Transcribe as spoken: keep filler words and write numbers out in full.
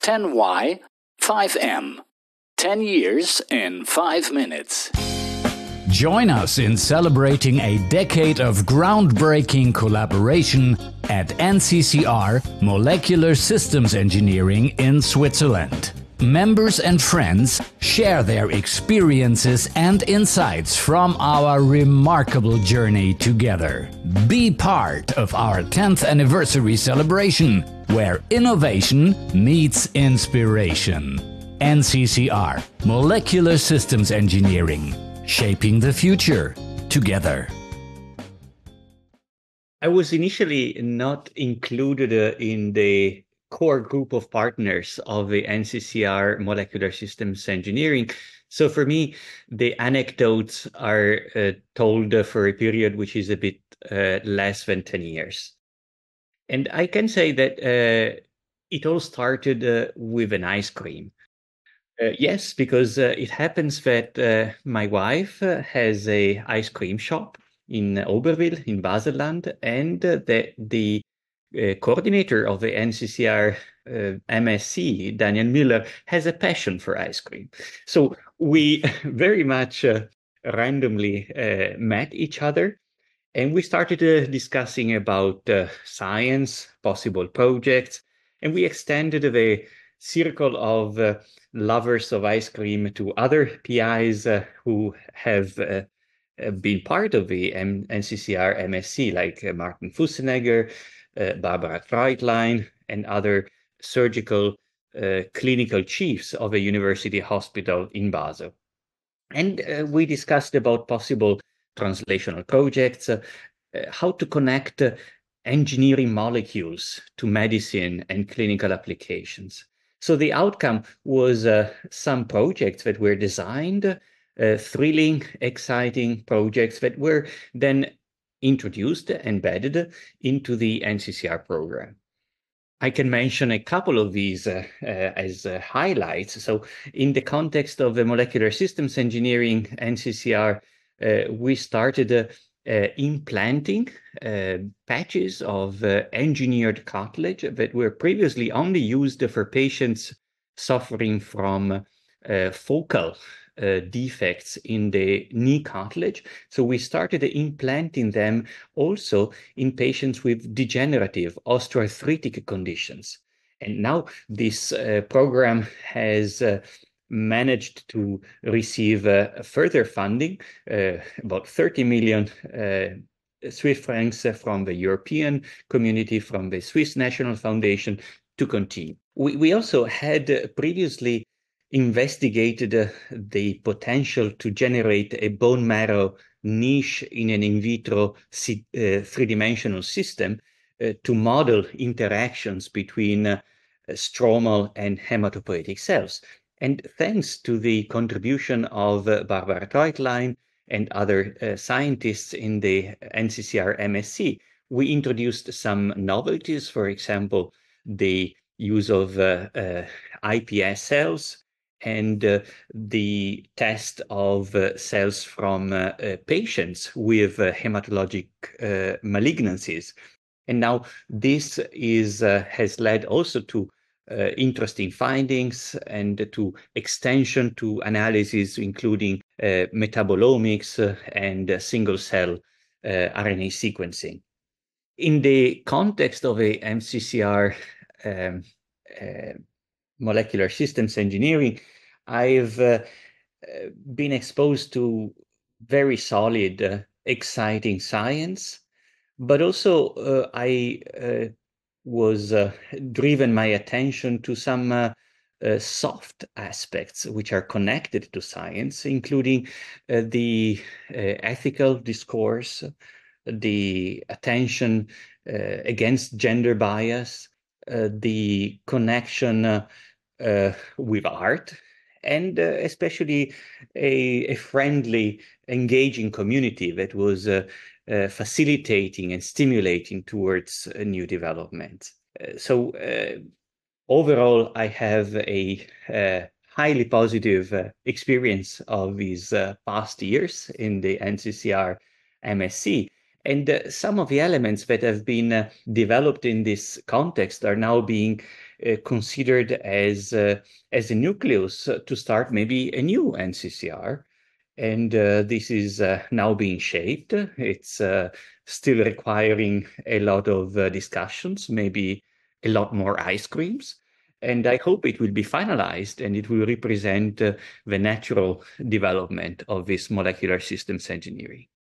ten Y, five M. ten years in five minutes. Join us in celebrating a decade of groundbreaking collaboration at N C C R Molecular Systems Engineering in Switzerland. Members and friends share their experiences and insights from our remarkable journey together. Be part of our tenth anniversary celebration, where innovation meets inspiration. N C C R, Molecular Systems Engineering, shaping the future together. I was initially not included uh, in the core group of partners of the N C C R Molecular Systems Engineering. So for me, the anecdotes are uh, told uh, for a period which is a bit uh, less than ten years. And I can say that uh, it all started uh, with an ice cream. Uh, yes, because uh, it happens that uh, my wife uh, has a ice cream shop in Oberwil in Baselland, and uh, the, the uh, coordinator of the N C C R uh, M S C, Daniel Müller, has a passion for ice cream. So we very much uh, randomly uh, met each other, and we started uh, discussing about uh, science, possible projects, and we extended the circle of uh, lovers of ice cream to other P Is uh, who have uh, been part of the M N C C R M S C, like uh, Martin Fussenegger, uh, Barbara Treutlein, and other surgical uh, clinical chiefs of a university hospital in Basel. And uh, we discussed about possible translational projects, uh, uh, how to connect uh, engineering molecules to medicine and clinical applications. So the outcome was uh, some projects that were designed, uh, thrilling, exciting projects that were then introduced, embedded into the N C C R program. I can mention a couple of these uh, uh, as uh, highlights. So in the context of the molecular systems engineering N C C R, uh, we started uh, uh, implanting uh, patches of uh, engineered cartilage that were previously only used for patients suffering from uh, focal uh, defects in the knee cartilage. So we started implanting them also in patients with degenerative osteoarthritic conditions. And now this uh, program has uh, managed to receive uh, further funding, uh, about thirty million uh, Swiss francs from the European community, from the Swiss National Foundation, to continue. We, we also had previously investigated uh, the potential to generate a bone marrow niche in an in vitro uh, three-dimensional system uh, to model interactions between uh, stromal and hematopoietic cells. And thanks to the contribution of uh, Barbara Treutlein and other uh, scientists in the N C C R M S C, we introduced some novelties, for example, the use of uh, uh, I P S cells and uh, the test of uh, cells from uh, uh, patients with uh, hematologic uh, malignancies. And now this is uh, has led also to Uh, interesting findings and to extension to analysis, including uh, metabolomics uh, and uh, single cell uh, R N A sequencing. In the context of a M C C R um, uh, molecular systems engineering, I've uh, been exposed to very solid, uh, exciting science, but also uh, I uh, was uh, driven my attention to some uh, uh, soft aspects which are connected to science, including uh, the uh, ethical discourse, the attention uh, against gender bias, uh, the connection uh, uh, with art, and uh, especially a, a friendly, engaging community that was uh, uh, facilitating and stimulating towards uh, new development. Uh, so uh, overall, I have a uh, highly positive uh, experience of these uh, past years in the N C C R M S C. And uh, some of the elements that have been uh, developed in this context are now being uh, considered as, uh, as a nucleus to start maybe a new N C C R. And uh, this is uh, now being shaped. It's uh, still requiring a lot of uh, discussions, maybe a lot more ice creams. And I hope it will be finalized and it will represent uh, the natural development of this molecular systems engineering.